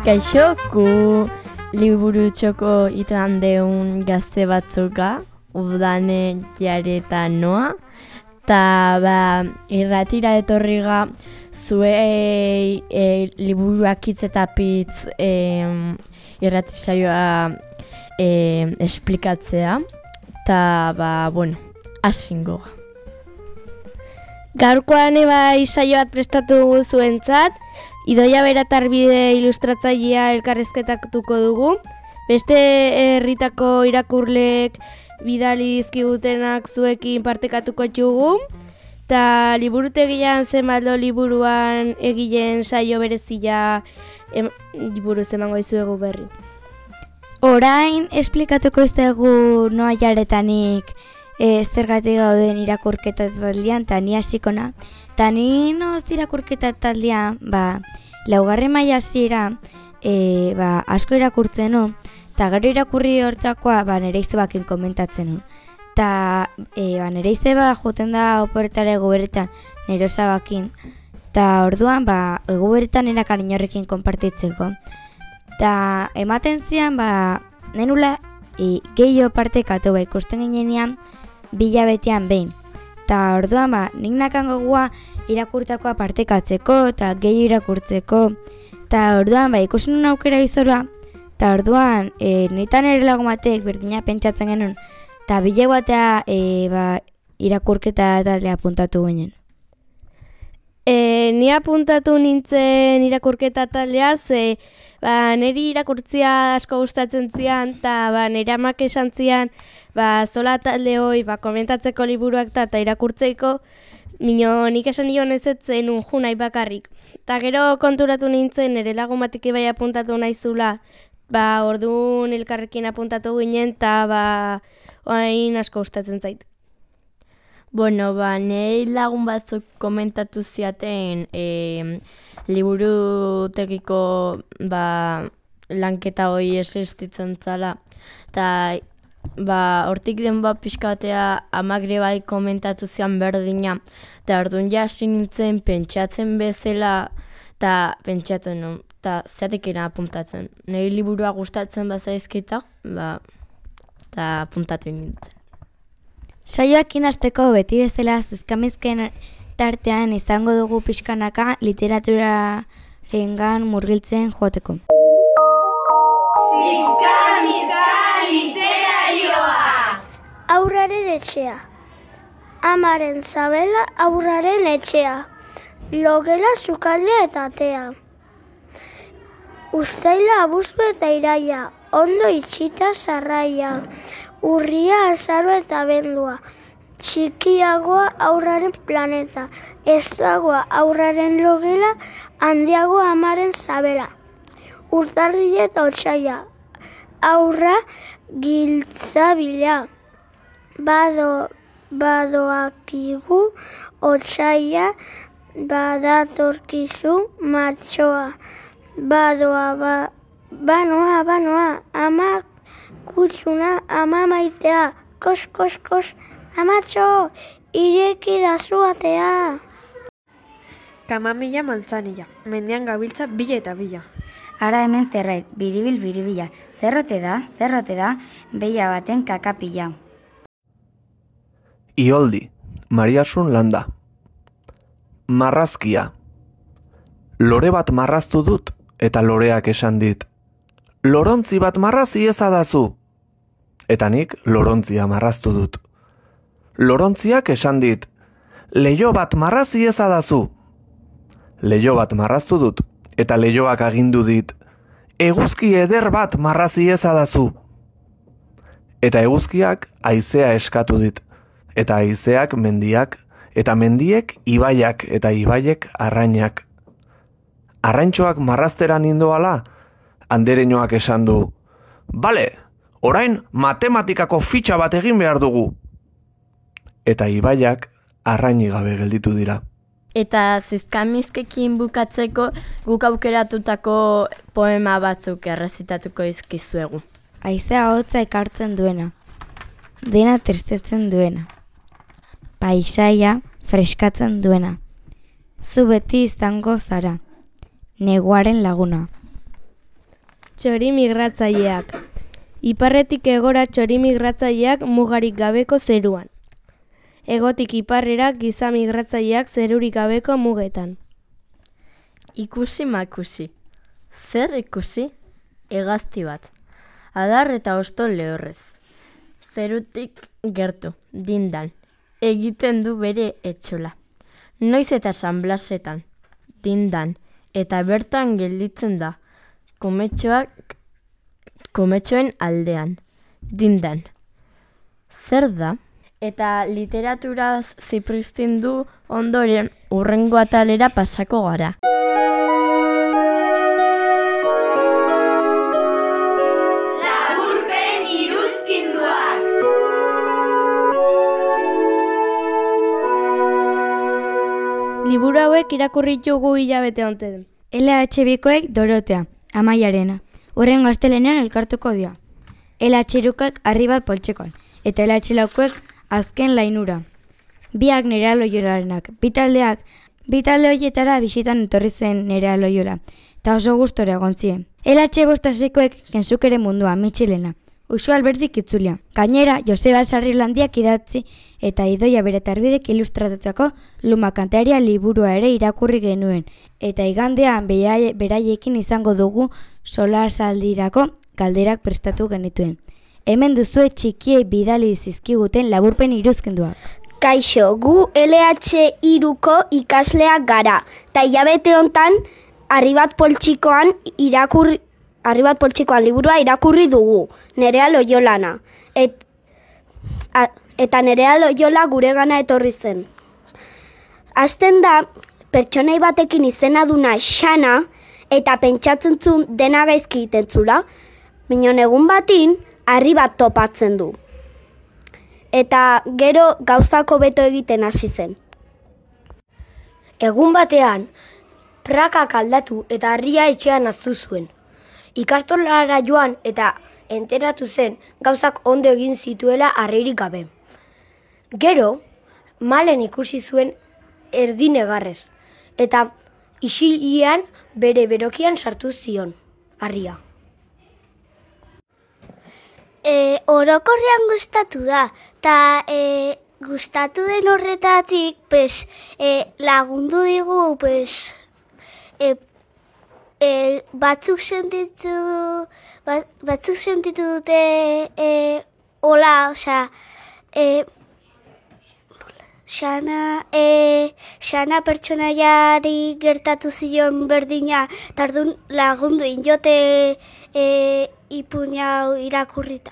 Kaixo, gu liburu txoko itan deun gazte batzuka, udane jareta noa, eta irratira etorriga zuei liburuak hitz eta pitz irrati saioa esplikatzea, eta asingo. Gaurkoan saio bat prestatu zuentzat, Idoia Beratarbide ilustratzailea elkarrizketatuko dugu. Beste herritako irakurleek bidali dizkigutenak zuekin partekatuko ditugu. Ta liburutegian zenbat liburuan egileen saio berezia buruz emango dizuegu berri. Orain esplikatuko izuegu Noa Jaretanik zergatik gauden irakurketa taldean, eta ni hasikona. Eta ni noz irakurketa taldean, 4. maila hasiera asko irakurtzen nu, eta gero irakurri hortakoa nire izebakin komentatzen nu. Eta nire izeba joten da operetara egoberetan nire osabakin, eta orduan egoberetan erakan inorrekin konpartitzeko. Eta ematen zian, nenula gehiago partekatu ikusten ginean 2 hilabetean behin. Eta orduan nik nakan gogoa irakurtakoa partekatzeko eta gehiago irakurtzeko. Eta orduan ikusten nuen aukera izorua. Eta orduan nitan ere lagumatek berdina pentsatzen genuen. Eta bile batea irakurketa taldea apuntatu ginen. Ni apuntatu nintzen irakurketa taldea, niri irakurtzia asko gustatzen zian, eta nire amak esan zian, zola talde hoi komentatzeko liburuak eta irakurtzeiko, nik esan nion ez etzen unju nahi bakarrik. Eta gero konturatu nintzen, nire lagun batik apuntatu nahizula, orduan elkarrekin apuntatu ginen, eta hain asko gustatzen zait. Nahi lagun batzuk komentatu ziaten liburutegiko lanketa hori existitzen zala. Eta hortik den pixkatea amagre bai komentatu zian berdina. Eta orduan jasi nintzen pentsatzen bezala eta pentsatu nuen. Eta zatekena apuntatzen. Nahi liburua gustatzen bazaizkita, eta apuntatu nintzen. Saioak inazteko beti bezala zizkamizken tartean izango dugu pixkanaka literaturaren murgiltzen joateko. Zizkamizka literarioa! Aurraren etxea. Amaren zabela aurraren etxea. Logela sukaldea eta atea. Uztaila, abuztu eta iraia. Ondo itxita sarraia. Urria, azaro eta abendua. Txikiagoa aurraren planeta. Estuagoa aurraren logela, handiagoa amaren zabela. Urtarrila eta otsaila. Aurra giltzabila. Badoakigu otsaila, badatorkizu matxoa. Banoa, amak kutsuna, ama maitea, kos, amatxo, ireki da zuatea. Kamamila mantzanilla, mendian gabiltza bila eta bila. Ara hemen zerbait, biribila, zerrote da, beia baten kakapila. Ioldi, Mariasun Landa. Marrazkia. Lore bat marraztu dut, eta loreak esan dit. Lorontzi bat marrazi ezadazu. Eta nik lorontzia marraztu dut. Lorontziak esan dit, leiho bat marrazi ezadazu. Leiho bat marraztu dut, eta leihoak agindu dit, eguzki eder bat marrazi ezadazu. Eta eguzkiak haizea eskatu dit, eta haizeak mendiak, eta mendiek ibaiak, eta ibaiek arrainak. Arraintxoak marrazteran indoala, andereñoak esan du, bale, orain matematikako fitxa bat egin behar dugu. Eta ibaiak arraini gabe gelditu dira. Eta zizkamizkekin bukatzeko guk aukeratutako poema batzuk errezitatuko izkizuegu. Haizea hotza ekartzen duena, dena tristetzen duena, paisaia freskatzen duena, zu beti izango zara, neguaren laguna. txori migratzaileak. Iparretik egora txori migratzaileak mugarik gabeko zeruan. Hegotik iparrera giza migratzaileak zerurik gabeko mugetan. Ikusi makusi. Zer ikusi? Hegazti bat. Adar eta osto lehorrez. Zerutik gertu, dindan. Egiten du bere etxola. Noiz eta San Blasetan, dindan. Eta bertan gelditzen da. Kometxoen aldean, dindan. Zer da? Eta literaturaz zipristin du ondoren hurrengo atalera pasako gara. Laburpen iruzkinduak! Liburu hauek irakurri ditugu hilabete honten. LH2koek Dorotea, Amaiarena. Hurrengo astelenean elkartuko dira. LH2koek Arribat Poltsekoan, eta LH4koek Azken Lainura. Biak Nerea Loiolarenak. Bi talde horietara bisitan etorri zen Nerea Loiola, eta oso gustora egon ziren. LH5koek Kensukeren mundua, Mitxilena. Uxu Alberdik itzulia. Gainera, Joseba Sarrilandiak idatzi eta Idoia Beretarbidek ilustratutako Luma kantaria liburua ere irakurri genuen. Eta igandean beraiekin izango dugu solasaldirako galderak prestatu genituen. Hemen duzue txikiei bidali zizkiguten laburpen iruzkinduak. Kaixo, gu LH3ko ikasleak gara, eta hilabete hontan Arribat Poltsikoan liburua irakurri dugu, Nerea Loiolana. Eta Nerea Loiola guregana etorri zen. Hasten da, pertsonei batekin izena duna Xana, eta pentsatzen zuen dena gaizki egiten zula, minon egun batin, Arribat topatzen du. Eta gero gauzako beto egiten hasi zen. Egun batean, prakak aldatu eta harria etxean aztu zuen. Ikastolara joan eta enteratu zen gauzak ondo egin zituela harririk gabe. Gero, Malen ikusi zuen erdinegarrez, eta isilian bere berokian sartu zion, harria. Orokorrean gustatu da, eta gustatu den horretatik lagundu digu batzuk sentitu dute hola, osea, Xana pertsonaiari gertatu zion berdina, tardun lagundu injote ipuñau irakurrita.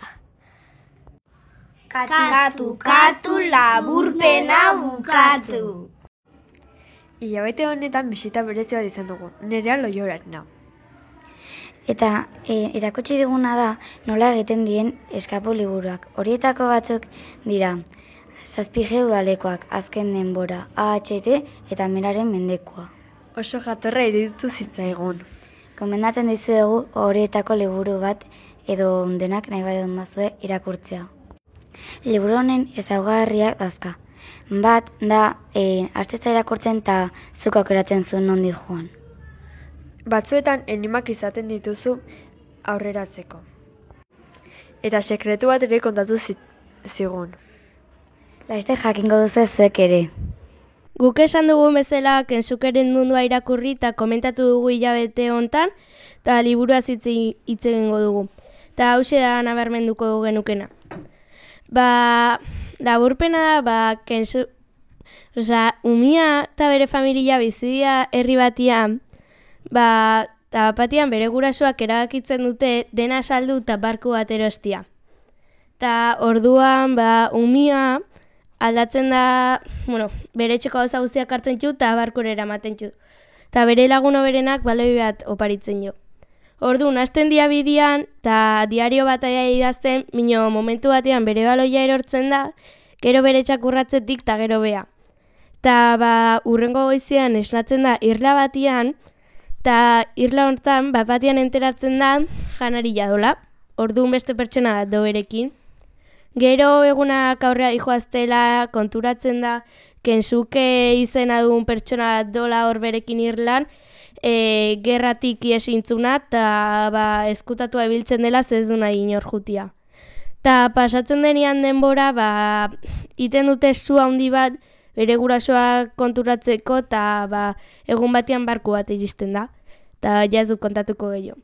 Katu, laburpena bukatu! Hilabete honetan bisita berezi bat izan dugu, Nerea Loiolarena. Eta erakutsi diguna da nola egiten dien eskapu liburuak. Horietako batzuk dira, Zazpige udalekoak, Azken denbora, AHT eta Meraren mendekua. Oso jatorra iruditu zitzaigun. Gomendatzen dizuegu horietako liburu bat edo denak nahi badut mazue irakurtzea. Liburu honen ezaugarriak dazka. Bat da, asteza irakurtzen eta zuk aukeratzen zuen nondi joan. Batzuetan enimak izaten dituzu aurreratzeko. Eta sekretu bat ere kontatu zigun. Laizter jakingo duzu zuek ere. Guk esan dugu bezala Kensukeren mundua irakurri eta komentatu dugu hilabete hontan, eta liburua hitz egingo dugu. Eta hauxe da nabarmenduko genukena. Laburpena umia eta bere familia bizidia herri batian, eta batian bere gurasoak erabakitzen dute dena saldu eta barku bat erostia. Eta orduan umia aldatzen da, bere etxeko gauza guztiak hartzen du eta barkura eramaten du. Eta bere lagun hoberenak baloi bat oparitzen jo. Orduan, hasten dia bidian, eta diario bat aia idazten, mino momentu batean bere baloia erortzen da, gero bere txakurratzetik eta gero bea. Eta urrengo goizean esnatzen da irla batian, eta irla hortan batian enteratzen da janari jadola. Orduan beste pertsona bat doberekin. Gero egunak aurrea dijoaztela konturatzen da Kensuke izena duen pertsona bat dola hor berekin irlan, gerratik iesintzuna, eta eskutatua ibiltzen dela ez du nahi inor jutia. Ta pasatzen denean denbora, iten dute su handi bat, bere gurasoak konturatzeko, eta egun batean barku bat iristen da. Ta ja ez dut kontatuko gehiago.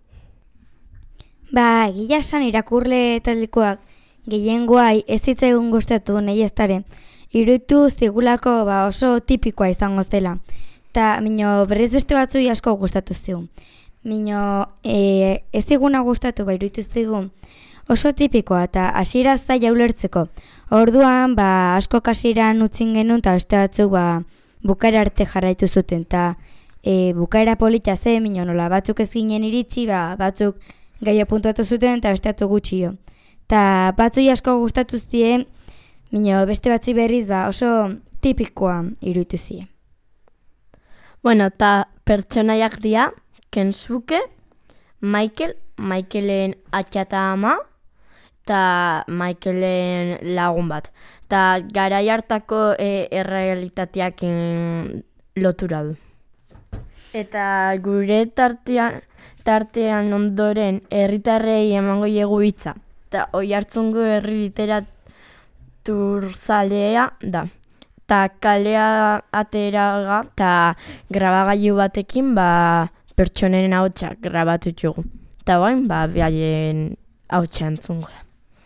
Egia esan irakurle taldekoak gehiengoai ez zitzaigun gustatu nahi eztaren. Iruditu zigulako oso tipikoa izango zela. Ta mino berriz beste batzui asko gustatu zigun. Mino ez ziguna gustatu iruditu zigun oso tipikoa eta hasiera zaila ulertzeko. Orduan asko hasieran utzin genuen eta beste batzuk bukaera arte jarraitu zuten. Ta bukaera polita ze mino nola batzuk ez ginen iritsi, batzuk gaia puntuatu zuten eta beste batzuk gutxio. Ta batzui asko gustatu zien, mino beste batzui berriz oso tipikoa iruditu zien. Bueno, eta pertsonaiak dira, Kensuke, Michaelen atxa eta ama, eta Michaelen lagun bat. Eta garai hartako errealitateak lotura du. Eta gure tartean ondoren herritarrei emango diegu hitza. Eta Oiartzungo herri literaturzalea da. Eta kalea ateraga eta grabagailu batekin pertsonenen ahotsak grabatu ditugu. Eta bain, behaien ahotsa entzungo da.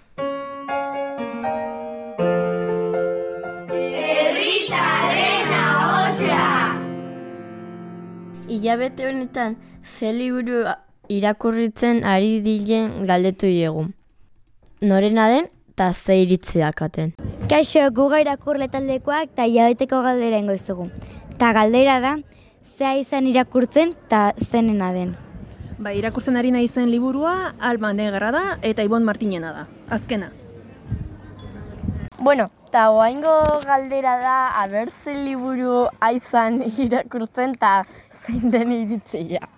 Herritarren ahotsa! Hilabete honetan, ze liburu irakurritzen ari diren galdetu diegu. Norena den eta ze iritzi dakaten. Kaixo, guga irakurle taldekoak eta hilabeteko galdera ingo izugu. Ta galdera da, zea izan irakurtzen eta zenena den. Irakurtzen ari nahi zen liburua Alma Negra da eta Ibon Martinena da, azkena. Bueno, eta oaingo galdera da, ze liburu aizan irakurtzen eta zein den iritzia.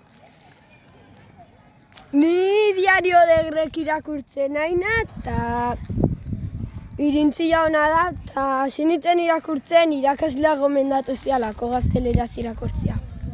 Ni diario de Grek irakurtzen naina eta irintzia hona da, eta sinitzen irakurtzen irakaslea gomendatu zialako gazteleraz irakurtzea.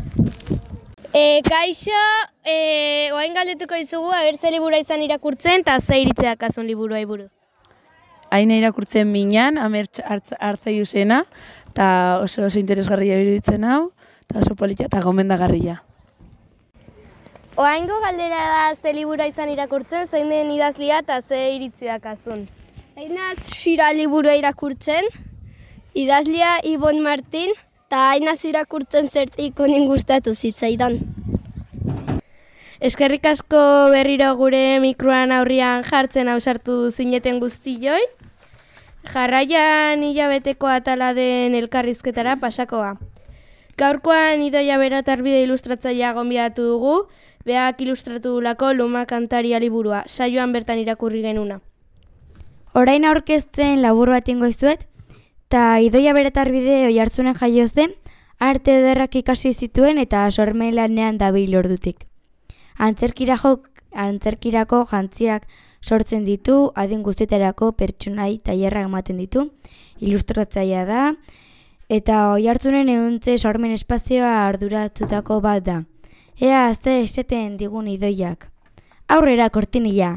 Kaixo, oain galdetuko dizugu, ze libura izan irakurtzen eta ze iritzeak azun liburuai buruz. Haina irakurtzen minan, amertz Arzaiusena, eta oso interesgarria iruditzen hau, eta oso polita eta gomendagarria. Oaingo galdera da ze libura izan irakurtzen, zein den idazlia eta ze iritziak azun. Ainaz Sira liburua irakurtzen, idazlia Ibon Martin, eta ainaz irakurtzen zertik honin gustatu zitzaidan. Eskerrik asko berriro gure mikroan aurrian jartzen ausartu zineten guztioi. Jarraian hilabeteko atala den elkarrizketara pasakoa. Gaurkoan Idoia Beratarbide ilustratzailea gonbidatu dugu, beak ilustratu lako Luma kantaria liburua, saioan bertan irakurri genuna. Orain aurkezten labur bat ingo izuet, eta Idoia Beratarbide Oiartzunen jaioz den, arte ederrak ikasi zituen eta sormen lanean dabil ordutik. Antzerkirako jantziak sortzen ditu, adin guztietarako pertsonai tailerrak ematen ditu, ilustratzailea da, eta Oiartzunen ehuntze sormen espazioa arduratutako bat da. Ea azte esaten digun Idoiak. Aurrera kortinilla!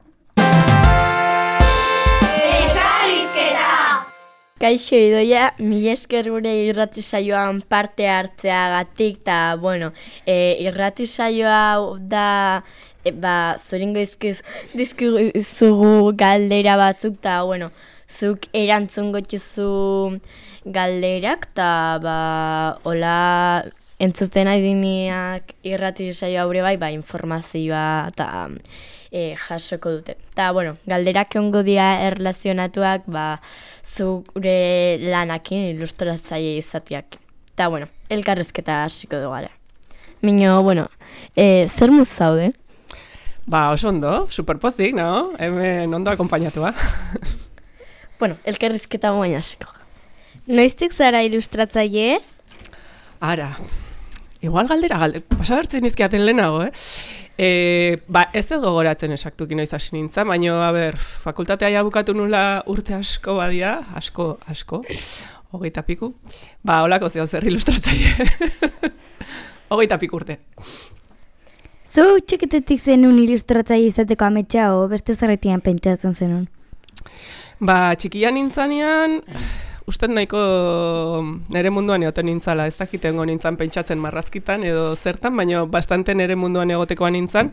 Kaixo Idoia, mila esker gure irrati saioan parte hartzeagatik, eta, irrati saioa da, zoringo dizkizugu galdera batzuk, eta, zuk erantzungo txuzu galderak, eta, hola, entzuten adineak irrati saioa aurre informazioa, eta jasoko dute. Eta, galderak ongo dira erlazionatuak, zure lanakin ilustratzaile izatiak. Eta, elkarrezketa hasiko dugu gara. Mino, zer muz zaude? Oso ondo, superpozik, no? Hemen ondo akompainatua. Elkarrezketa baina hasiko. Noiztik zara ilustratzaile? Ara, igual galdera, pasabertzen izkiaten lehenago, ez dut gogoratzen esaktuki noiz hasi nintzen, baina, fakultatea ja bukatu nula urte asko badia, asko, 20 piku, holako zeo zer ilustratzaile. 20 urte. Zu txikitetik zenun ilustratzaile izateko ametsa o beste zerretian pentsatzen zenun? Ba, txikian nintzanean, uste nahiko nere munduan egoten nintzala, ez dakitengo nintzan pentsatzen marrazkitan edo zertan, baina bastante nere munduan egotekoan nintzan.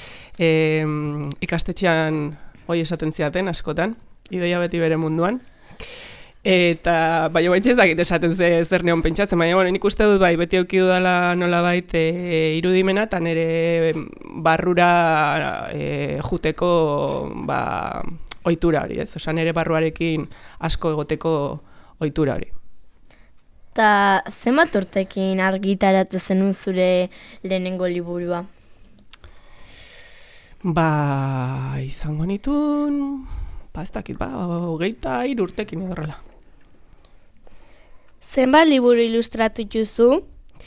Ikastetxean hoi esaten ziaten askotan, idoia beti bere munduan. Eta, baina baitxe ezakit esaten zer neon pentsatzen, baina nik uste dut bai, beti auki dudala nolabait irudimena, eta nire barrura juteko ohitura hori, ez? Osa, nire barruarekin asko egoteko ohitura hori. Ta zenbat urtekin argitaratu zenun zure lehenengo liburua? Ba, izango nitun, ez dakit, 23 urtekin edo horrela. Zenbat liburu ilustratu duzu?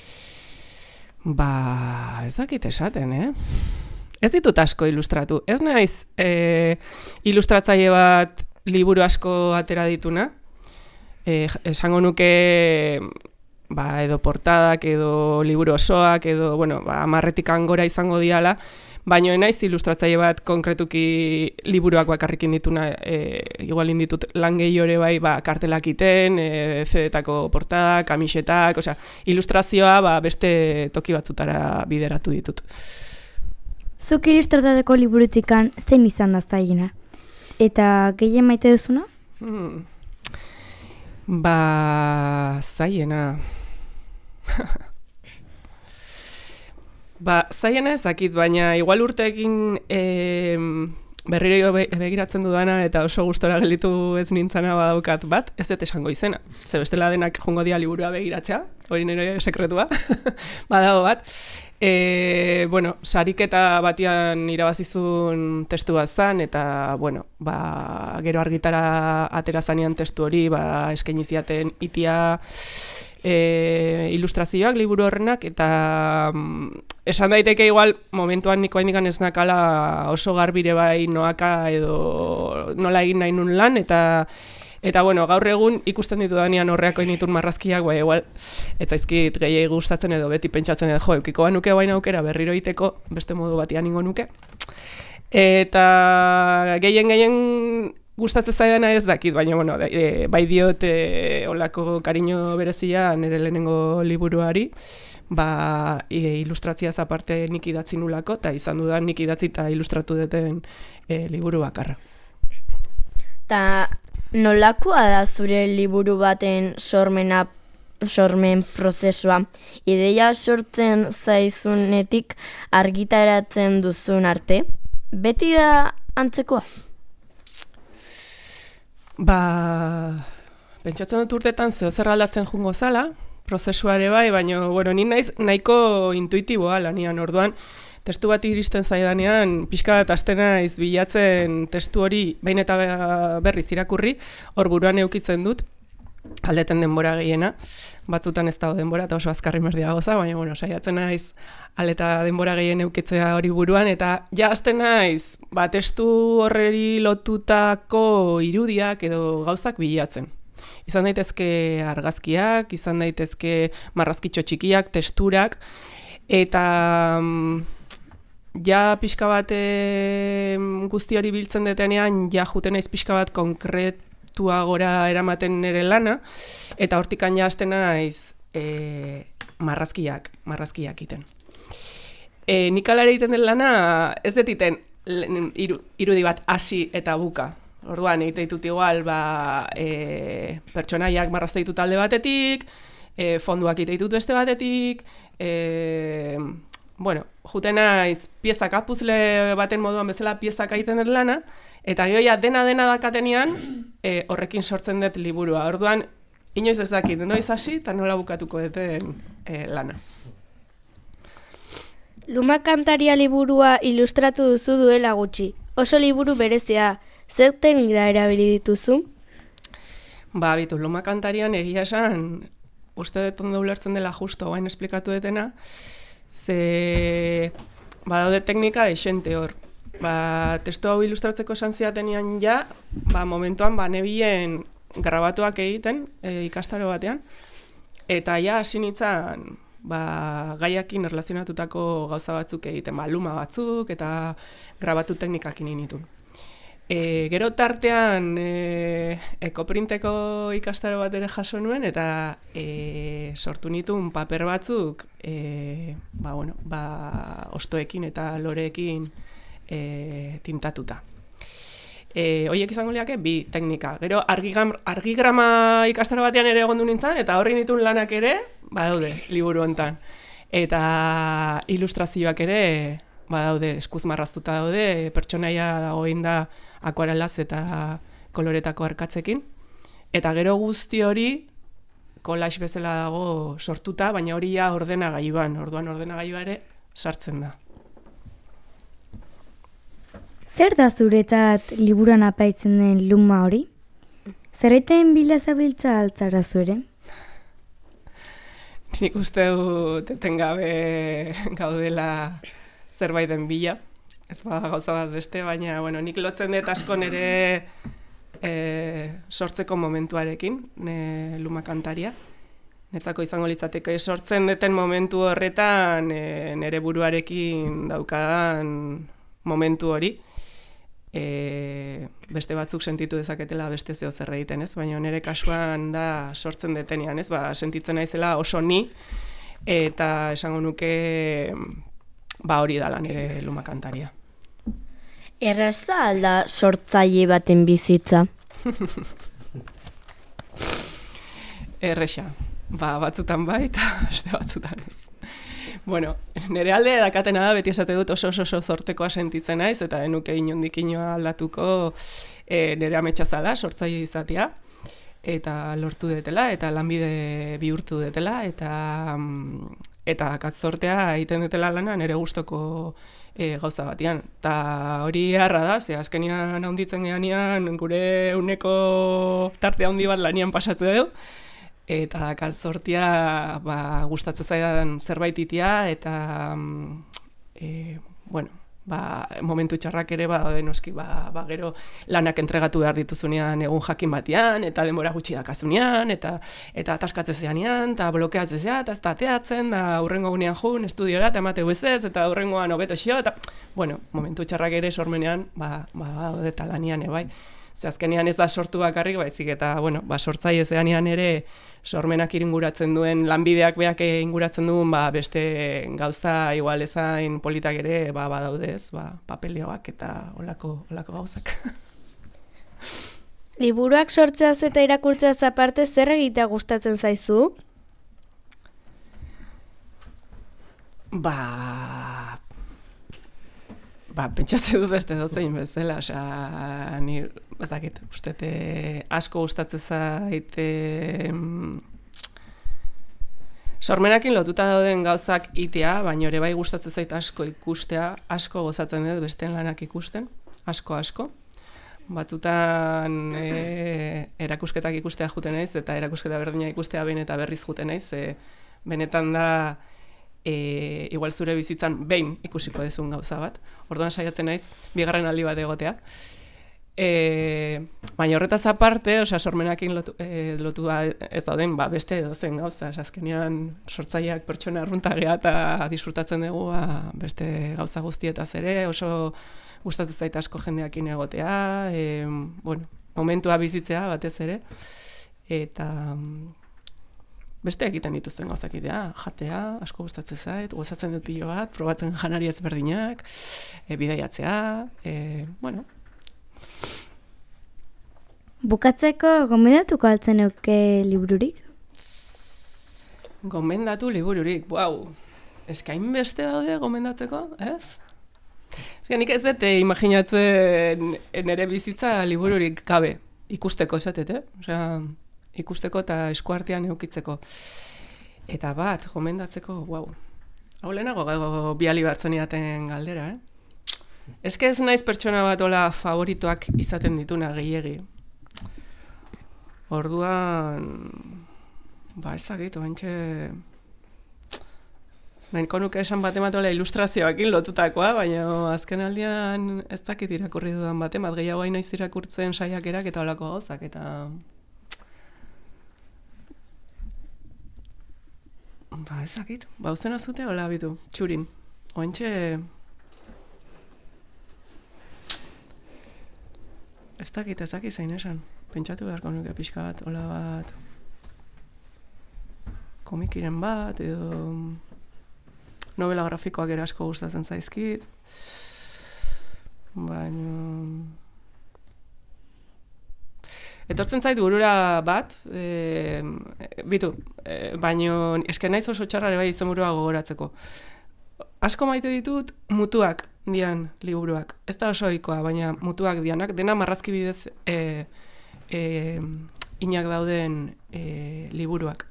Ba, ez dakit esaten, Ez ditut asko ilustratu. Ez naiz ilustratzaile bat liburu asko atera dituna. Esango nuke edo portadak, edo liburu osoak, edo, 10 gora izango diala, baina naiz ilustratzaile bat konkretuki liburuak bakarrikin dituna, igual inditut lan gehiore bai, kartelak iten, CD-tako portadak, kamisetak, ilustrazioa beste toki batzutara bideratu ditut. Zuk ilustratateko liburutikan zein izan da zailena? Eta gehien maite duzuna? Zailena. Zailena ezakit, baina igual urteekin berriro begiratzen dudana eta oso gustora gelditu ez nintzana badaukat bat, ez dut esango izena. Ze bestela denak jongo dia liburua begiratzea, hori nire sekretua, badago bat. Sariketa batian irabazizun testu bat zan, eta, gero argitara atera zanean testu hori, eskaini ziaten itia ilustrazioak liburu horrenak, eta esan daiteke igual momentuan niko haindikan ez nakala oso garbire bai noaka edo nola egin nahi nun lan, eta gaur egun ikusten ditu danean horreako initun marrazkiak, igual, ez zaizkit gehiagi gustatzen edo beti pentsatzen edo, eukiko banuke baina aukera berriro iteko, beste modu batian ingo nuke. Eta gehien gustatzen zaidana ez dakit, baina bai diot olako kariño berezia nire lehenengo liburuari, ilustratziaz aparte nik idatzi nulako, eta izan dudan nik idatzi eta ilustratu duten liburu bakarra. Ta nolakoa da zure liburu baten sormen prozesua? Ideia sortzen zaizunetik argitaratzen duzun arte? Beti da antzekoa? Pentsatzen dut urtetan zer aldatzen jungo zala, prozesuare bai, baina ni naiz nahiko intuitiboa lanian, orduan testu bat iristen zaidanean, pixka bat hasten naiz bilatzen testu hori behin eta berriz irakurri, hor buruan eukitzen dut, aldeten denbora gehiena, batzutan ez dago denbora eta oso azkarri merdia goza, baina saiatzen naiz aldeta denbora gehien eukitzea hori buruan, eta ja hasten naiz, testu horreri lotutako irudiak edo gauzak bilatzen. Izan daitezke argazkiak, izan daitezke marrazkitxo txikiak, testurak, eta ja pixka bat guzti hori biltzen detenean, ja juten naiz pixka bat konkretuagora eramaten nire lana, eta hortikan ja hasten naiz marrazkiak iten. Nik ala ere egiten den lana, ez dut iten irudi bat hasi eta buka. Orduan, egite ditut igual, pertsonaiak marrazte ditut alde batetik, fonduak egite ditut beste batetik, juten naiz piezaka, puzle baten moduan bezala piezaka egiten dut lana, eta gioia dena dakatenean horrekin sortzen dut liburua. Orduan, inoiz ez dakit, noiz hasi eta nola bukatuko duten lana. Luma kantaria liburua ilustratu duzu duela gutxi. Oso liburu berezia, zer teknika erabili dituzu? Luma kantarian egia esan, uste dut ondo ulertzen dela justo, guain esplikatu detena, ze badaude teknika desente hor. Testu hau ilustratzeko esan zidatenean ja, momentuan nebien grabatuak egiten ikastaro batean, eta ja hasi nintzen gaiakin erlazionatutako gauza batzuk egiten, luma batzuk eta grabatu teknikakin initun. Gero tartean ekoprinteko ikastaro bat ere jaso nuen eta sortu nituen paper batzuk ostoekin eta loreekin tintatuta. Hoiek izango liake bi teknika. Gero argigrama ikastaro batean ere egondu nintzen eta horri nituen lanak ere badaude liburu hontan. Eta ilustrazioak ere badaude, eskuz marraztuta daude, pertsonaia dagoen da akuarelaz eta koloretako arkatzekin. Eta gero guzti hori collage bezala dago sortuta, baina hori ja ordenagailuan, orduan ordenagailua ere sartzen da. Zer da zuretzat liburuan apaitzen den luma hori? Zerraiten bila zabiltza altzara zure? Nik uste dut etengabe gaudela zerbaiten bila. Ez gauza bat beste, baina nik lotzen dut asko nire sortzeko momentuarekin, luma kantaria. Netzako izango litzateke sortzen duten momentu horretan nire buruarekin daukadan momentu hori. Beste batzuk sentitu dezaketela beste zeo zer egiten, ez? Baina nire kasuan da sortzen detenean, ez? Sentitzen naizela oso ni eta esango nuke hori dala nire luma kantaria. Erraza alda sortzaile baten bizitza? Erresa. Batzutan bai eta beste batzutan ez. Nire alde dakatena da, beti esate dut oso sortekoa sentitzen naiz, eta enuke inondik inoa aldatuko nire ametsa zala, sortzaile izatea, eta lortu detela, eta lanbide bihurtu detela, eta katzortea egiten detela lana nire gustoko gauza batean. Eta hori harra da, ze azkenian handitzen geanean, gure uneko tarte handi bat lanian pasatze dugu, eta katzortea gustatzen zaidan zerbait itia, eta momentu txarrak ere noski gero lanak entregatu behar dituzunean egun jakin batean, eta denbora gutxi dakazunean, eta ataskatze zeanean, eta blokeatze zea, eta ez da teatzen, da hurrengo gunean jun, estudiora, eta emate guezetz, eta hurrengoan hobeto xio, eta momentu txarrak ere sormenean, eta lanian, bai. Ze azkenean ez da sortu bakarrik, baizik eta, sortzaile zeanean ere sormenak inguratzen duen, lanbideak beak inguratzen duen, beste gauza igual ezain politak ere, badaudez, papelioak eta olako gauzak. Liburuak sortzeaz eta irakurtzeaz aparte, zer egitea gustatzen zaizu? Pentsatzen dut beste dozein bezala, ni ezakit, ustete asko gustatzen zaite sormenakin lotuta dauden gauzak itea, baina ere bai gustatzen zait asko ikustea, asko gozatzen dut besteen lanak ikusten, asko. Batzutan erakusketak ikustea juten naiz, eta erakusketa berdina ikustea behin eta berriz juten naiz, benetan da igual zure bizitzan behin ikusiko dezun gauza bat. Orduan saiatzen naiz, bigarren aldi bat egotea. Baina horretaz aparte, sormenakin lotua ez dauden, beste edozen gauza. Azkenean sortzaileak pertsona arruntagea eta disfrutatzen dugu beste gauza guztietaz ere, oso gustatzen zait asko jendeakin egotea, momentua bizitzea batez ere, eta beste egiten dituzten gauzak idea, jatea, asko gustatzen zait, gozatzen dut pilo bat, probatzen janari ezberdinak, bidaiatzea, Bukatzeko, gomendatuko altzen euke libururik? Gomendatu libururik, eskain beste daude gomendatzeko, ez? Nik ez dut imaginatzen nire bizitza libururik gabe ikusteko esatete, ikusteko eta eskuartean eukitzeko. Eta gomendatzeko, hau lehenago biali bartzoniaten galdera, Ez ez naiz pertsona bat ola favoritoak izaten dituna gehiegi. Orduan, ezagit, oantxe... Nahiko nuke esan batematola ilustrazioakin lotutakoa, baina azken aldian ez dakit irakurri dudan batemat, gehiago hain naiz irakurtzen saiakerak eta olako gauzak, eta... Ba, ezakit. Ba, usten azute, hola bitu, txurin. Oentxe... Ez dakit zein esan. Pentsatu beharko nuke pixka bat, hola bat... komikiren bat, edo... novela grafikoak ere asko gustatzen zaizkit. Baina... Etortzen zait burura bat, baina esken naiz oso txarrare bai izenburua gogoratzeko. Asko maite ditut mutuak dian liburuak. Ez da oso ohikoa, baina mutuak dianak, dena marrazki bidez inak dauden liburuak.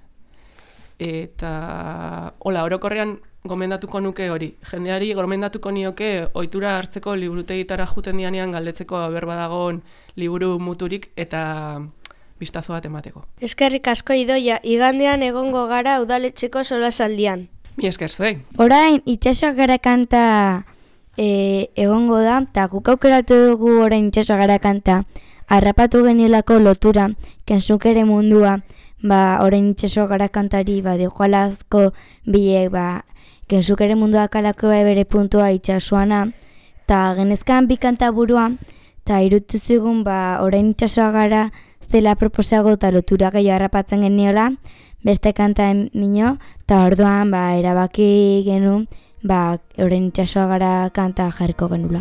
Eta, orokorrean gomendatuko nuke hori. Jendeari gomendatuko nioke ohitura hartzeko liburutegitara juten dianean galdetzeko aber badagoen liburu muturik eta bistazo bat emateko. Eskerrik asko Idoia, igandean egongo gara udaletxeko solasaldian. Mi esker zuei. Orain itsasoak gara kanta egongo da, eta guk aukeratu dugu orain itsasoak gara kanta harrapatu geniolako lotura, kentzukere mundua, orain itsasoak gara kantari dijoalazko bilek, kentzukere munduak alako bere puntua itsasoana, eta genezkan bi kanta burua, eta irutu zigun orain itsasoak gara zela proposago eta lotura gehiago harrapatzen geniola, beste kanta minio, eta orduan erabaki genuen orain itsasoak gara kanta jarriko genula.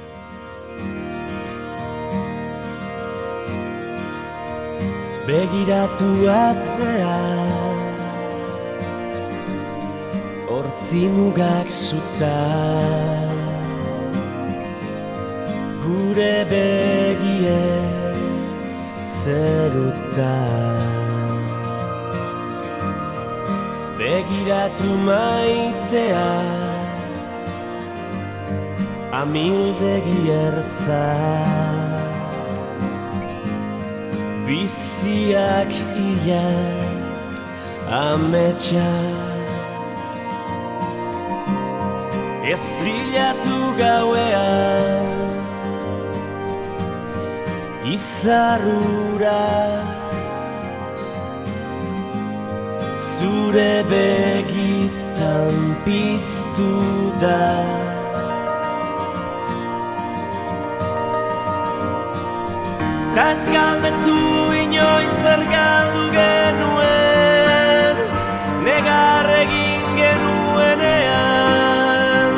Begiratu atzea, hortzi mugak zuta, gure begie zeruta. Begiratu maitea, amildegi ertza, biziak ia ametsa. Ez bilatu gauean izarrura, zure begitan piztu da. Ez galdetu inoiz zer galdu genuen, negar egin genuenean.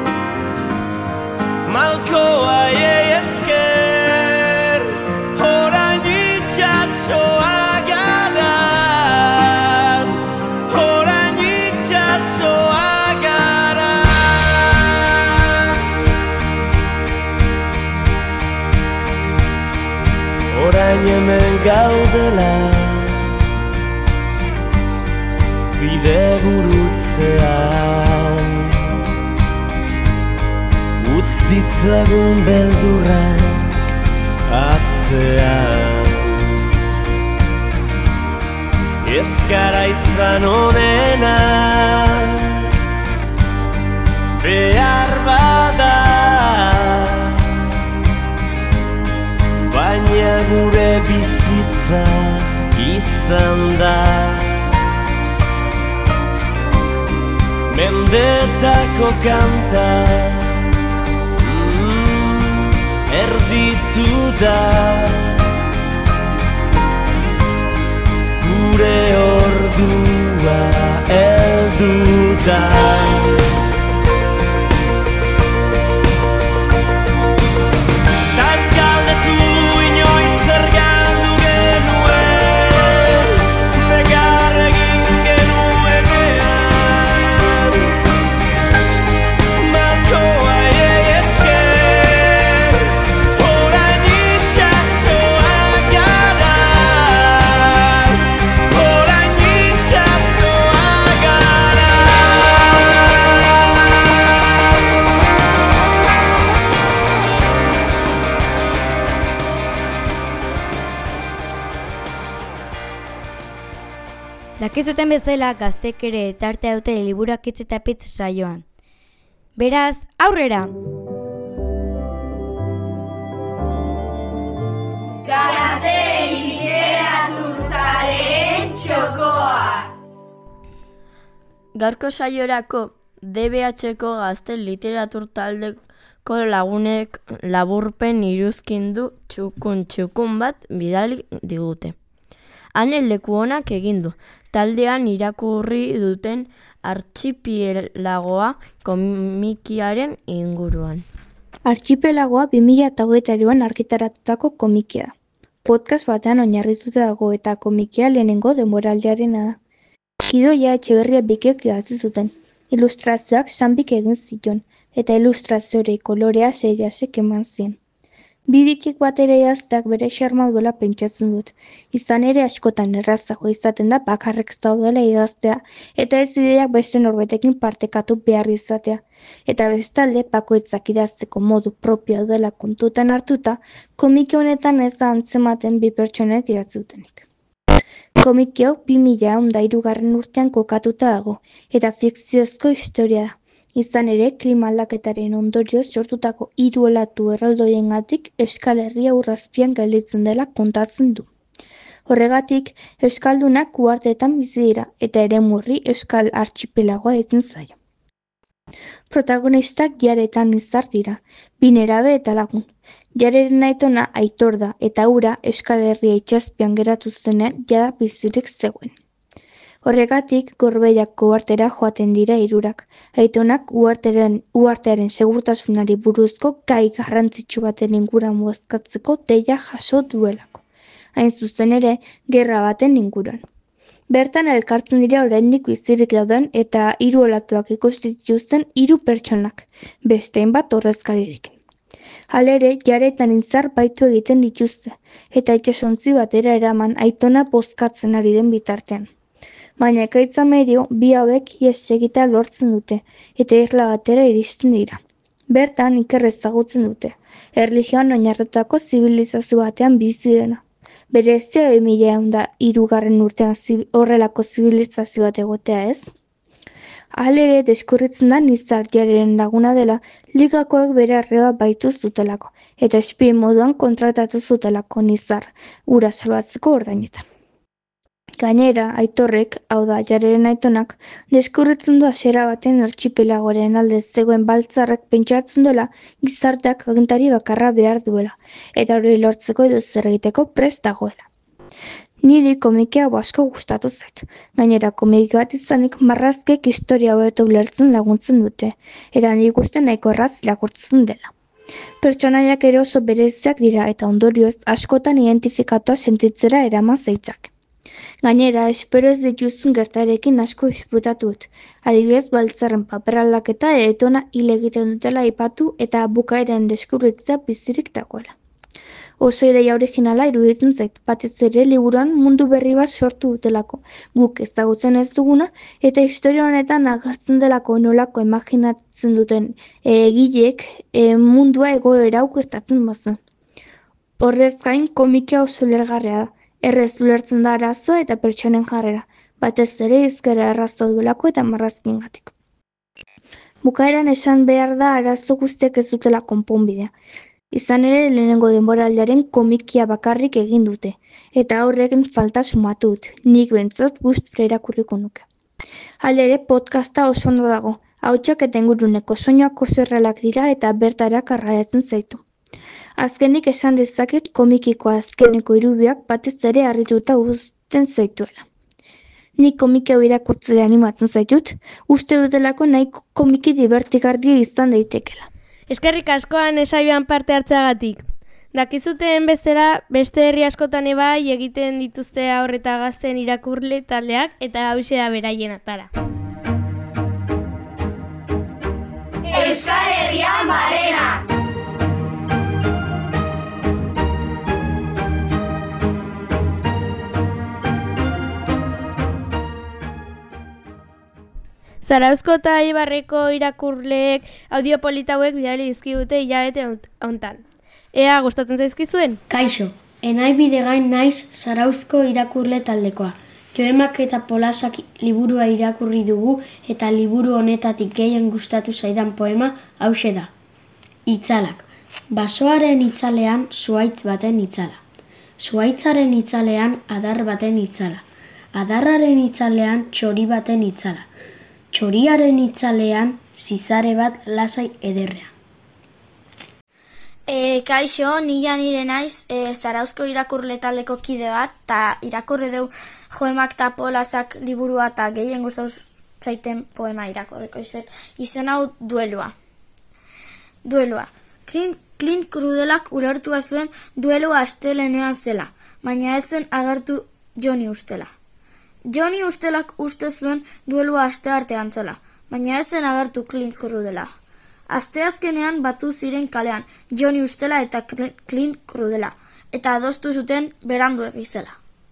Malkoa esker, orain itsasoa gara, orain itsasoa gara. Orain hemen gaudela, bide gurutzean, utz ditzagun beldurrak atzean. Ez gara izan onena, behar bada, baina gure bizitza izan da. Mendetako kanta erditu da, gure ordua heldu da. Dakizuten bezala gaztek ere tarte haute liburuak hitz eta pitz saioan. Beraz, aurrera! Gazte literaturzaren txokoa! Gaurko saiorako DBH-ko gazte literatur taldeko lagunek laburpen iruzkindu txukun bat bidali digute. Hane leku onak egin du, taldean irakurri duten Artxipelagoa komikiaren inguruan. Artxipelagoa 2022an argitaratutako komikia da. Podcast batean oinarrituta dago eta komikia lehenengo denboraldiarena da. Gidoia Etxeberria Bikek idatzi zuten. Ilustrazioak Sanbik egin zituen eta ilustraziorei kolorea Seriasek eman zien. Bi Bikek batera idazteak bere xarma duela pentsatzen dut. Izan ere askotan errazago izaten da bakarrik daudela idaztea eta ez ideiak beste norbetekin partekatu behar izatea. Eta bestalde bakoitzak idazteko modu propioa duela kontutan hartuta, komiki honetan ez da antzematen bi pertsonek idatzi dutenik. Komiki hau 2003 urtean kokatuta dago eta fikziozko historia da. Izan ere, klima aldaketaren ondorioz sortutako 3 olatu erraldoiengatik Euskal Herria urrazpian gelditzen dela kontatzen du. Horregatik, euskaldunak uharteetan bizi dira eta eremu horri Euskal Artxipelagoa deitzen zaio. Protagonistak Jare eta Nizar dira, 2 nerabe eta lagun. Jareren aitona Aitor da eta hura Euskal Herria itsaspian geratu zenean jada bizirik zegoen. Horregatik, Gorbeiako uhartera joaten dira hirurak. Aitonak uhartearen segurtasunari buruzko gai garrantzitsu baten inguruan bozkatzeko deia jaso duelako. Hain zuzen ere, gerra baten inguruan. Bertan elkartzen dira oraindik bizirik dauden eta 3 olatuak ikusi zituzten 3 pertsonak, beste hainbat ordezkarirekin. Halere, Jare eta Nizar baitu egiten dituzte eta itsasontzi batera eraman Aitona bozkatzen ari den bitartean. Baina ekaitza medio, bi hauek ihes egitea lortzen dute eta isla batera iristen dira. Bertan Iker ezagutzen dute, erlijioan oinarritutako zibilizazio batean bizi dena. Berezia 2003 urtean horrelako zibilizazio bat egotea ez? Halere deskurritzen da Nizar Jareren laguna dela ligakoek bere arreba baitu zutelako eta espien moduan kontratatu zutelako Nizar ura salbatzeko ordainetan. Gainera, Aitorrek, hau da Jareren aitonak, deskurritzen du hasiera baten artxipelagoaren alde zegoen baltzarrek pentsatzen duela gizarteak agintari bakarra behar duela eta hori lortzeko edo zer egiteko prest dagoela. Niri komikia asko gustatu zait. Gainera, komiki bat izanik marrazkek historia hobeto ulertzen laguntzen dute eta nik uste nahiko erraz irakurtzen dela. Pertsonaiak ere oso bereziak dira eta ondorioz askotan identifikatua sentitzera eraman zaitzak. Gainera, espero ez dituzun gertarekin asko disfrutatu dut. Adibidez, baltzarren paper aldaketa Aitona hil egiten dutela aipatu eta bukaeran deskubritzea bizirik dagoela. Oso ideia originala iruditzen zait, batez ere liburuan mundu berri bat sortu dutelako, guk ezagutzen ez duguna eta historia honetan agertzen delako nolako imaginatzen duten egileek mundua egoera gertatzen bazuen. Horrez gain, komikia oso ulergarria da. Errez ulertzen da arazoa eta pertsonen jarrera, batez ere hizkera errazta duelako eta marrazkiengatik. Bukaeran esan behar da arazo guztiak ez dutela konponbidea. Izan ere lehenengo denboraldiaren komikia bakarrik egin dute, eta horrekin falta sumatu dut, nik bentzat gustura irakurriko nuke. Halere podcasta oso ondo dago, hautsak eta inguruneko soinuak oso errealak dira eta bertara karraiatzen zaitu. Azkenik esan dezaket komikiko azkeneko irudiak batez ere harrituta uzten zaituela. Nik komiki hau irakurtzea animatzen zaitut, uste dutelako nahi komiki divertigarria izan daitekela. Eskerrik askoan esaioan parte hartzeagatik. Dakizuten bestera, beste herri askotan ebai egiten dituzte haur eta gazten irakurle taldeak eta hauxe da beraien atara. Euskal Herrian barrena! Zarauzko eta Ibarreko irakurleek audio polita hauek bidali dizkigute hilabete hontan. Ea gustatzen zaizkizuen? Kaixo, enai bidegain naiz Zarauzko irakurle taldekoa. Joemak eta Polasak liburua irakurri dugu eta liburu honetatik gehien gustatu zaidan poema hauxe da. Itzalak. Basoaren itzalean zuhaitz baten itzala. Zuhaitzaren itzalean adar baten itzala. Adarraren itzalean txori baten itzala. txoriaren itzalean zizare bat lasai ederrean. Kaixo, nire naiz, Zarauzko irakurle taldeko kide bat, eta irakurri deu Joemak eta Polazak liburua eta gehien gustatu zaiten poema irakurriko izuet. Izen hau Duelua. Clint Krudelak ulertua zuen duelua astelenean zela, baina ezen agertu Joni Ustela. Joni Ustelak uste zuen duelua asteartean zela, baina ezen agertu Clint Krudela. Asteazkenean batu ziren kalean Joni Ustela eta Clint Krudela, eta adostu zuten berandu egizela.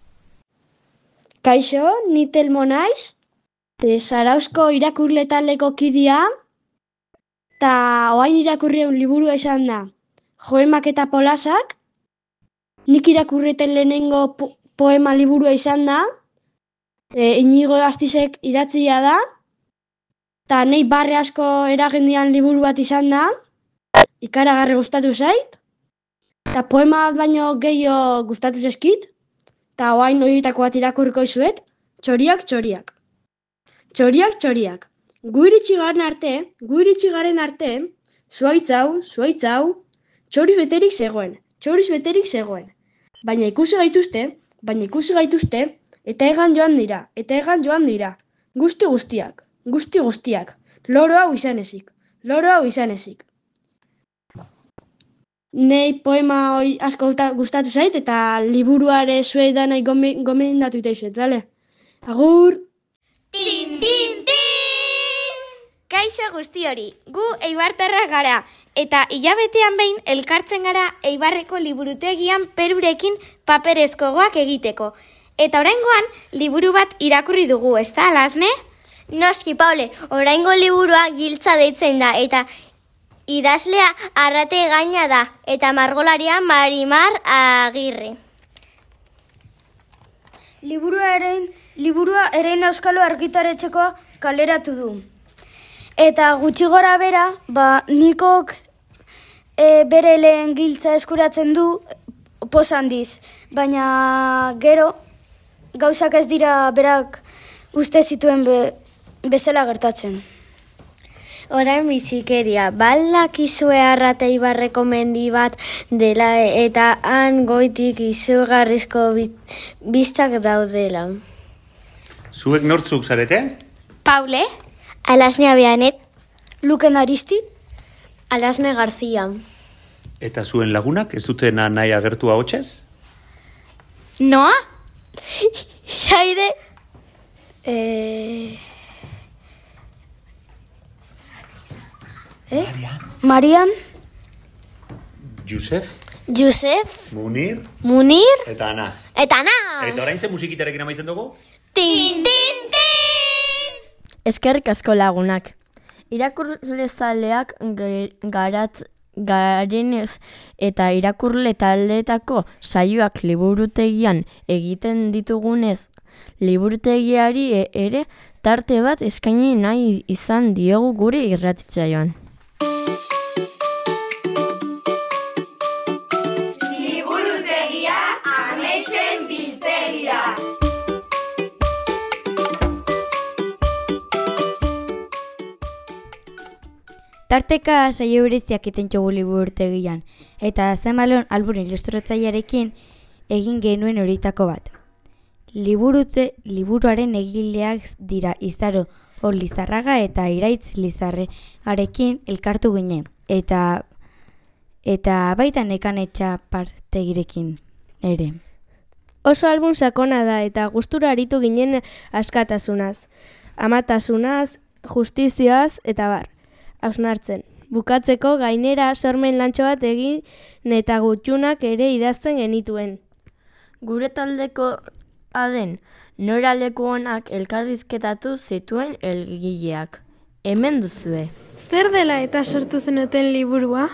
Kaixo, ni Telmo naiz, Zarauzko irakurle taldeko kidea, eta oain irakurrien liburua izan da Joemak eta Polazak, nik irakurreten lehenengo poema liburua izan da, Inigo Gastizek idatzia da, eta nahi barre asko eragendian liburu bat izan da, ikaragarri gustatu zait, eta poema bat baino gehiago gustatu zaizkit, eta oain horietako bat irakurriko izuet, txoriak. Txoriak. Gu iritsi garen arte, zuaitz hau, txoriz beterik zegoen. Baina ikusi gaituzte, eta egan joan dira, guzti guztiak, loro hau izan ezik. Nei poema hoi asko gustatu zait, eta liburuare zuei danai gomendatu itaizuet, bale? Agur! Tin! Kaixo guzti hori, gu eibartarrak gara, eta hilabetean behin elkartzen gara Eibarreko liburutegian Perurekin paperezkoak egiteko. Eta oraingoan liburu bat irakurri dugu, ezta, Lasne? Noski, Paule, oraingo liburua Giltza deitzen da, eta idazlea Arrate Gaina da, eta margolaria Marimar Agirre. Liburua Erein Euskalo argitaretxeko kaleratu du. Eta gutxi gora bera, Nikok bere lehen giltza eskuratzen du poz handiz. Baina gero, gauzak ez dira berak uste zituen bezala gertatzen. Orain bizikeria, balakizue Arrate Ibarreko mendi bat dela eta han goitik izugarrizko biztak daudela. Zuek nortzuk zarete? Paule, Alasne Abianet, Luken Aristi, Alasne Garzia. Eta zuen lagunak ez dutena nahi agertu ahotsez? Noa? Saide, Marian, Josef, Munir, eta Ana. Eta orain ze musikitarekin amaitzen dugu? Tin! Eskerrik asko lagunak. Irakurlezaleak garenez eta irakurle taldeetako saioak liburutegian egiten ditugunez, liburutegiari ere tarte bat eskaini nahi izan diogu gure irratitzaioan. Liburutegia ametsen biltegia. Tarteka saio bereziak iten jogu liburutegian, eta Zamalon album ilustratzailearekin egin genuen horietako bat. Liburuaren egileak dira Izaro Lizarraga eta Iraitz Lizarrearekin elkartu ginen, eta baita Nekanetxa Partegirekin ere. Oso album sakona da eta gustura aritu ginen askatasunaz, amatasunaz, justizioaz eta bar. Hausnartzen. Bukatzeko gainera sormen lantxo bat egin eta gutxunak ere idazten genituen. Gure taldeko aden, nora leku honak elkarrizketatu zituen elgileak. Hemen duzue. Zer dela eta sortu zenuten liburua?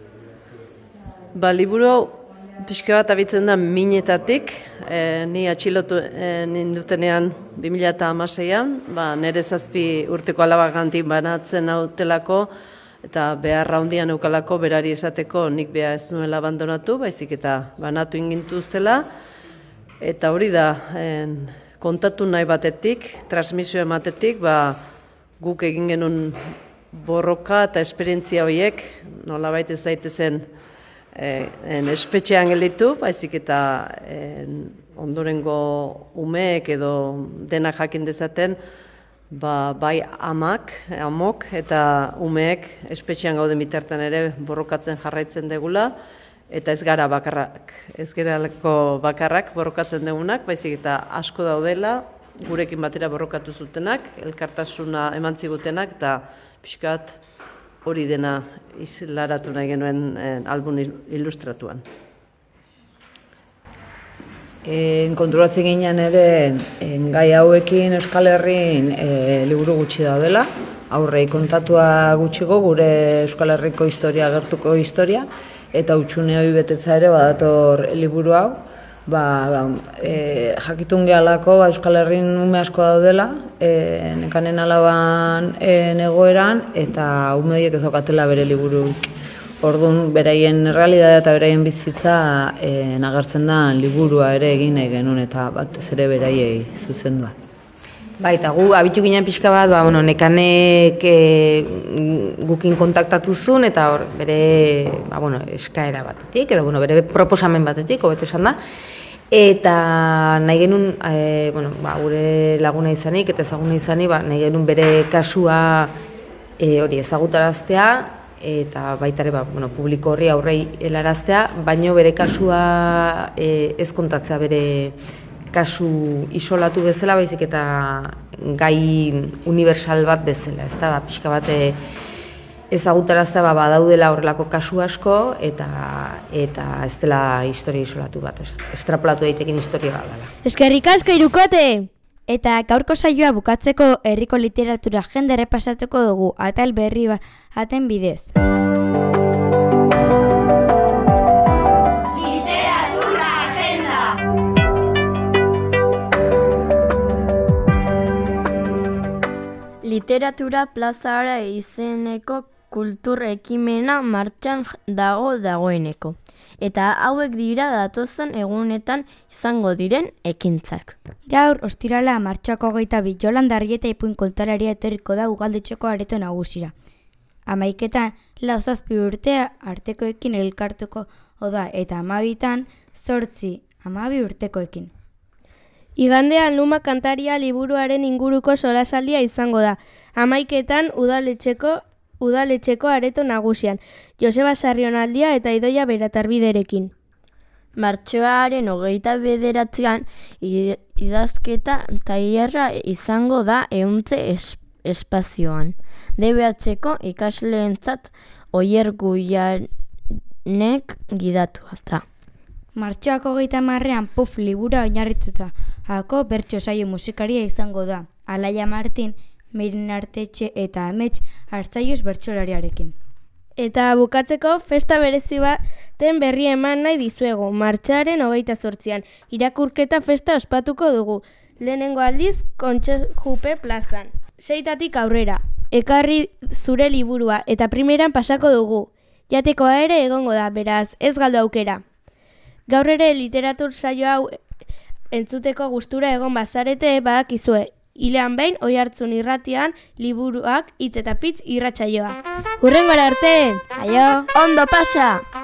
Liburu hau pixka bat abitzen da minetatik, ni atxilotu nindutenean 2016an, nire 7 urteko alabagantik banatzen hautelako, eta beharra handian eukalako berari esateko nik beha ez nuela abandonatu, baizik eta banatu ingintuztela, eta hori da kontatu nahi batetik, transmisio ematetik, guk egin genuen borroka eta esperientzia horiek nolabait ez daitezen espetxean gelditu, baizik eta ondorengo umeek edo denak jakin dezaten, bai amok eta umeek espetxean gauden bitartean ere borrokatzen jarraitzen degula, eta ez gara bakarrak borrokatzen degunak, baizik eta asko daudela, gurekin batera borrokatu zutenak, elkartasuna eman zigutenak, eta pixkat hori dena islaratu nahi genuen album ilustratuan. Konturatzen ginen ere gai hauekin Euskal Herrin liburu gutxi daudela, aurrei kontatua gutxiko gure Euskal Herriko historia, gertuko historia, eta utxune hori betetza ere badator liburu hau, jakitun gehalako Euskal Herrin ume asko daudela, nekanen alaban egoeran, eta ume horiek ez daukatela bere liburuik. Orduan, beraien realitatea eta beraien bizitza nagartzen da liburua ere egin nahi genuen eta batez ere beraiei zuzendua. Eta gu abitu ginen pixka bat, nekanek gukin kontaktatu zuen eta bere eskaera batetik, edo bere proposamen batetik, hobeto esan da. Eta nahi genuen, gure laguna izanik eta ezaguna izanik, nahi genuen bere kasua hori ezagutaraztea, eta baita ere publiko horri aurrei helaraztea, baino bere kasua ez kontatzea bere kasu isolatu bezala, baizik eta gai universal bat bezala, ez da, pixka bat ezagutaraztea badaudela horrelako kasu asko, eta ez dela historia isolatu bat, estrapolatu daitekin historia bat dela. Eskerrik asko Hirukote! Eta gaurko saioa bukatzeko herriko literatura jende errepasatuko dugu atal berri baten bidez. Literatura agenda. Literatura plazara izeneko kultur ekimena martxan dagoeneko. Eta hauek dira datozen egunetan izango diren ekintzak. Gaur, ostirala martxoako 22 Jolanda Arrieta ipuin kontalaria etorriko da Ugaldetxeko areto nagusira. 11etan 4-7 urtea artekoekin elkartuko da eta 12etan 8-12 urtekoekin. Igandean Luma kantaria liburuaren inguruko solasaldia izango da. 11etan udaletxeko areto nagusian, Joseba Sarrionaldia eta Idoia Beratarbiderekin. Martxoaren 29an idazketa tailerra izango da Euntze espazioan. DBH-ko ikasleentzat Oier Guianek gidatua da. Martxoako 30an Puf libura oinarrituta, hako bertso saio musikaria izango da, Alaia Martin, Mirin Artetxe eta Amets Artzaiuz bertsolariarekin. Eta bukatzeko festa berezi baten berri eman nahi dizuegu, martxoaren 28an irakurketa festa ospatuko dugu, lehenengo aldiz Kontxejupe plazan. 6tatik aurrera, ekarri zure liburua eta primeran pasako dugu, jatekoa ere egongo da, beraz ez galdu aukera. Gaur ere literatur saio hau entzuteko gustura egon bazarete badakizue, hilean behin Oihartzun irratian liburuak hitz eta pitz irratsaioa. Hurrengora arte! Aio! Ondo pasa!